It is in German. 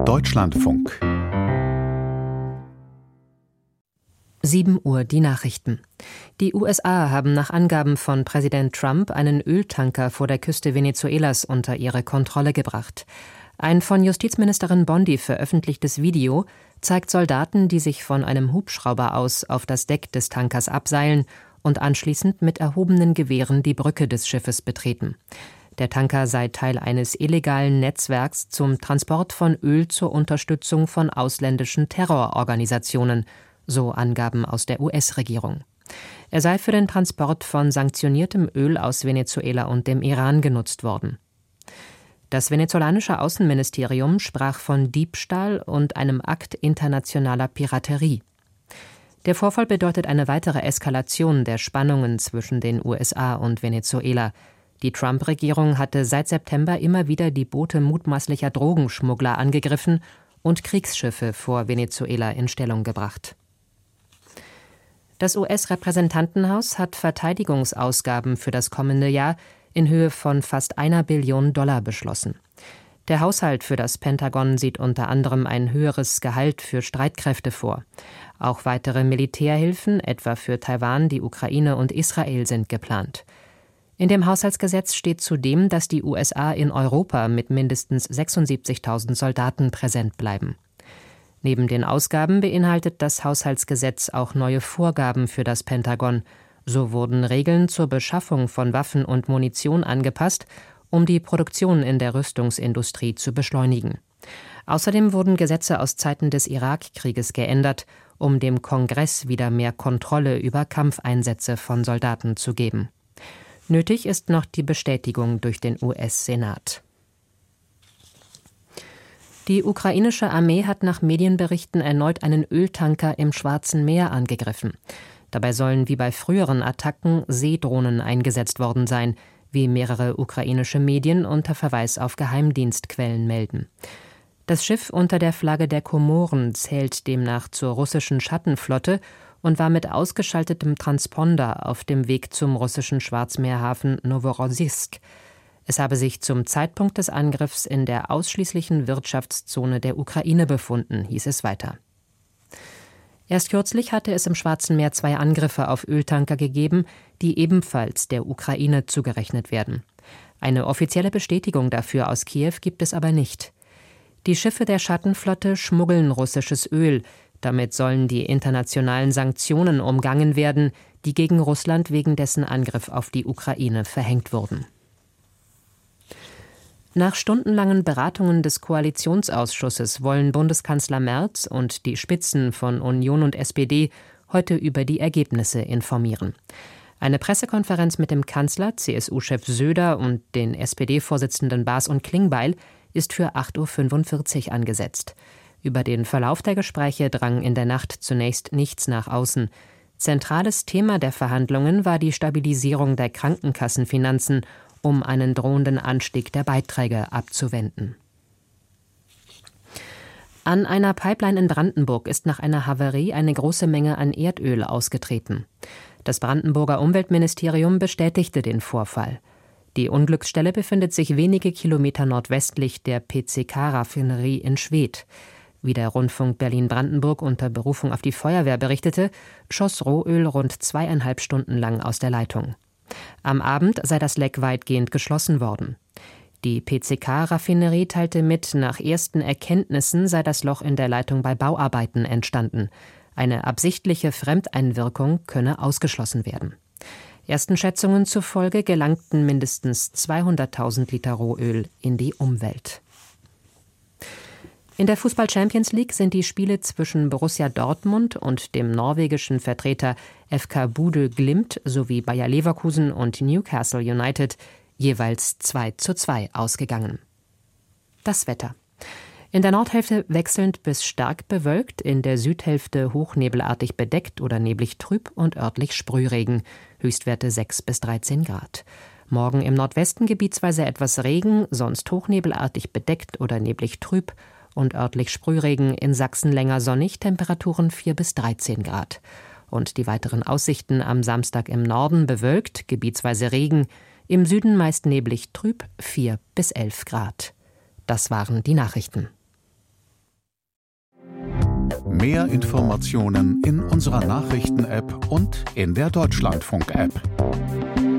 Deutschlandfunk. 7 Uhr die Nachrichten. Die USA haben nach Angaben von Präsident Trump einen Öltanker vor der Küste Venezuelas unter ihre Kontrolle gebracht. Ein von Justizministerin Bondi veröffentlichtes Video zeigt Soldaten, die sich von einem Hubschrauber aus auf das Deck des Tankers abseilen und anschließend mit erhobenen Gewehren die Brücke des Schiffes betreten. Der Tanker sei Teil eines illegalen Netzwerks zum Transport von Öl zur Unterstützung von ausländischen Terrororganisationen, so Angaben aus der US-Regierung. Er sei für den Transport von sanktioniertem Öl aus Venezuela und dem Iran genutzt worden. Das venezolanische Außenministerium sprach von Diebstahl und einem Akt internationaler Piraterie. Der Vorfall bedeutet eine weitere Eskalation der Spannungen zwischen den USA und Venezuela. Die Trump-Regierung hatte seit September immer wieder die Boote mutmaßlicher Drogenschmuggler angegriffen und Kriegsschiffe vor Venezuela in Stellung gebracht. Das US-Repräsentantenhaus hat Verteidigungsausgaben für das kommende Jahr in Höhe von fast $1 Billion beschlossen. Der Haushalt für das Pentagon sieht unter anderem ein höheres Gehalt für Streitkräfte vor. Auch weitere Militärhilfen, etwa für Taiwan, die Ukraine und Israel, sind geplant. In dem Haushaltsgesetz steht zudem, dass die USA in Europa mit mindestens 76.000 Soldaten präsent bleiben. Neben den Ausgaben beinhaltet das Haushaltsgesetz auch neue Vorgaben für das Pentagon. So wurden Regeln zur Beschaffung von Waffen und Munition angepasst, um die Produktion in der Rüstungsindustrie zu beschleunigen. Außerdem wurden Gesetze aus Zeiten des Irakkrieges geändert, um dem Kongress wieder mehr Kontrolle über Kampfeinsätze von Soldaten zu geben. Nötig ist noch die Bestätigung durch den US-Senat. Die ukrainische Armee hat nach Medienberichten erneut einen Öltanker im Schwarzen Meer angegriffen. Dabei sollen wie bei früheren Attacken Seedrohnen eingesetzt worden sein, wie mehrere ukrainische Medien unter Verweis auf Geheimdienstquellen melden. Das Schiff unter der Flagge der Komoren zählt demnach zur russischen Schattenflotte und war mit ausgeschaltetem Transponder auf dem Weg zum russischen Schwarzmeerhafen Noworossijsk. Es habe sich zum Zeitpunkt des Angriffs in der ausschließlichen Wirtschaftszone der Ukraine befunden, hieß es weiter. Erst kürzlich hatte es im Schwarzen Meer 2 Angriffe auf Öltanker gegeben, die ebenfalls der Ukraine zugerechnet werden. Eine offizielle Bestätigung dafür aus Kiew gibt es aber nicht. Die Schiffe der Schattenflotte schmuggeln russisches Öl. Damit sollen die internationalen Sanktionen umgangen werden, die gegen Russland wegen dessen Angriff auf die Ukraine verhängt wurden. Nach stundenlangen Beratungen des Koalitionsausschusses wollen Bundeskanzler Merz und die Spitzen von Union und SPD heute über die Ergebnisse informieren. Eine Pressekonferenz mit dem Kanzler, CSU-Chef Söder und den SPD-Vorsitzenden Baas und Klingbeil ist für 8.45 Uhr angesetzt. Über den Verlauf der Gespräche drang in der Nacht zunächst nichts nach außen. Zentrales Thema der Verhandlungen war die Stabilisierung der Krankenkassenfinanzen, um einen drohenden Anstieg der Beiträge abzuwenden. An einer Pipeline in Brandenburg ist nach einer Havarie eine große Menge an Erdöl ausgetreten. Das Brandenburger Umweltministerium bestätigte den Vorfall. Die Unglücksstelle befindet sich wenige Kilometer nordwestlich der PCK-Raffinerie in Schwedt. Wie der Rundfunk Berlin-Brandenburg unter Berufung auf die Feuerwehr berichtete, schoss Rohöl rund 2,5 Stunden lang aus der Leitung. Am Abend sei das Leck weitgehend geschlossen worden. Die PCK-Raffinerie teilte mit, nach ersten Erkenntnissen sei das Loch in der Leitung bei Bauarbeiten entstanden. Eine absichtliche Fremdeinwirkung könne ausgeschlossen werden. Ersten Schätzungen zufolge gelangten mindestens 200.000 Liter Rohöl in die Umwelt. In der Fußball-Champions League sind die Spiele zwischen Borussia Dortmund und dem norwegischen Vertreter FK Bodø Glimt sowie Bayer Leverkusen und Newcastle United jeweils 2:2 ausgegangen. Das Wetter. In der Nordhälfte wechselnd bis stark bewölkt, in der Südhälfte hochnebelartig bedeckt oder neblig trüb und örtlich Sprühregen, Höchstwerte 6 bis 13 Grad. Morgen im Nordwesten gebietsweise etwas Regen, sonst hochnebelartig bedeckt oder neblig trüb und örtlich Sprühregen, in Sachsen länger sonnig, Temperaturen 4 bis 13 Grad. Und die weiteren Aussichten am Samstag im Norden bewölkt, gebietsweise Regen, im Süden meist neblig trüb, 4 bis 11 Grad. Das waren die Nachrichten. Mehr Informationen in unserer Nachrichten-App und in der Deutschlandfunk-App.